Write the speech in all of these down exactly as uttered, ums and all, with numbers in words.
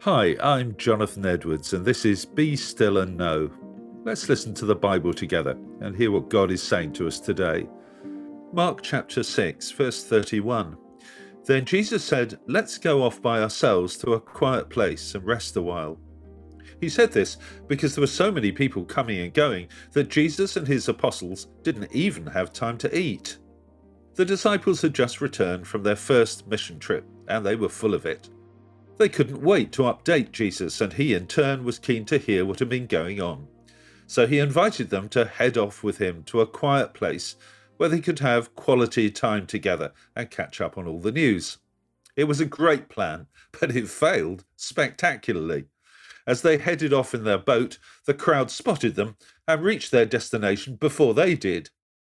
Hi, I'm Jonathan Edwards, and this is Be Still and Know. Let's listen to the Bible together and hear what God is saying to us today. Mark chapter six, verse thirty-one. Then Jesus said, "Let's go off by ourselves to a quiet place and rest a while." He said this because there were so many people coming and going that Jesus and his apostles didn't even have time to eat. The disciples had just returned from their first mission trip, and they were full of it. They couldn't wait to update Jesus, and he in turn was keen to hear what had been going on. So he invited them to head off with him to a quiet place where they could have quality time together and catch up on all the news. It was a great plan, but it failed spectacularly. As they headed off in their boat, the crowd spotted them and reached their destination before they did.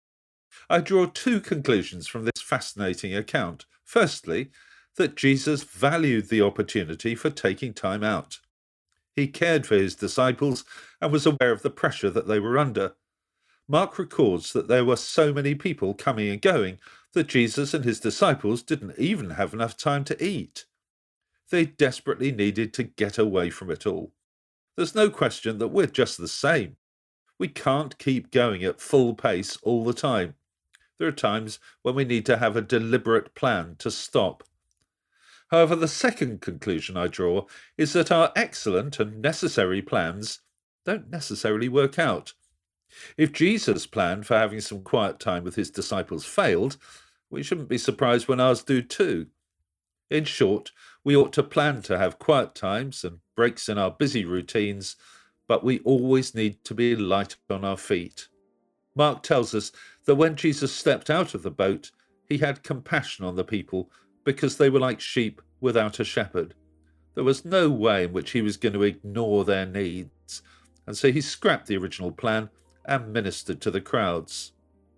I draw two conclusions from this fascinating account. Firstly, that Jesus valued the opportunity for taking time out. He cared for his disciples and was aware of the pressure that they were under. Mark records that there were so many people coming and going that Jesus and his disciples didn't even have enough time to eat. They desperately needed to get away from it all. There's no question that we're just the same. We can't keep going at full pace all the time. There are times when we need to have a deliberate plan to stop. However, the second conclusion I draw is that our excellent and necessary plans don't necessarily work out. If Jesus' plan for having some quiet time with his disciples failed, we shouldn't be surprised when ours do too. In short, we ought to plan to have quiet times and breaks in our busy routines, but we always need to be light on our feet. Mark tells us that when Jesus stepped out of the boat, he had compassion on the people because they were like sheep without a shepherd. There was no way in which he was going to ignore their needs, and so he scrapped the original plan and ministered to the crowds.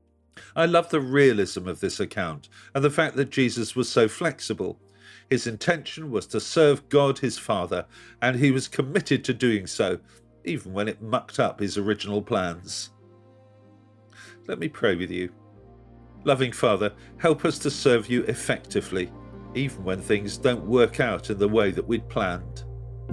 I love the realism of this account and the fact that Jesus was so flexible. His intention was to serve God his Father, and he was committed to doing so, even when it mucked up his original plans. Let me pray with you. Loving Father, help us to serve you effectively, even when things don't work out in the way that we'd planned.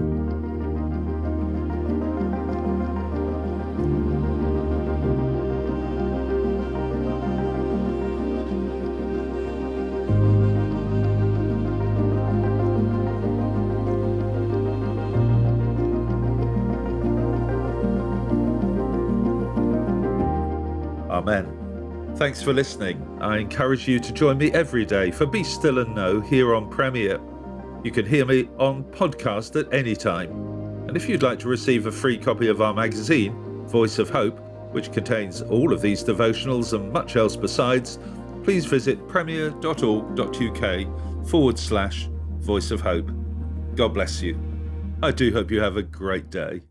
Amen. Thanks for listening. I encourage you to join me every day for Be Still and Know here on Premier. You can hear me on podcast at any time. And if you'd like to receive a free copy of our magazine, Voice of Hope, which contains all of these devotionals and much else besides, please visit premier.org.uk forward slash Voice of Hope. God bless you. I do hope you have a great day.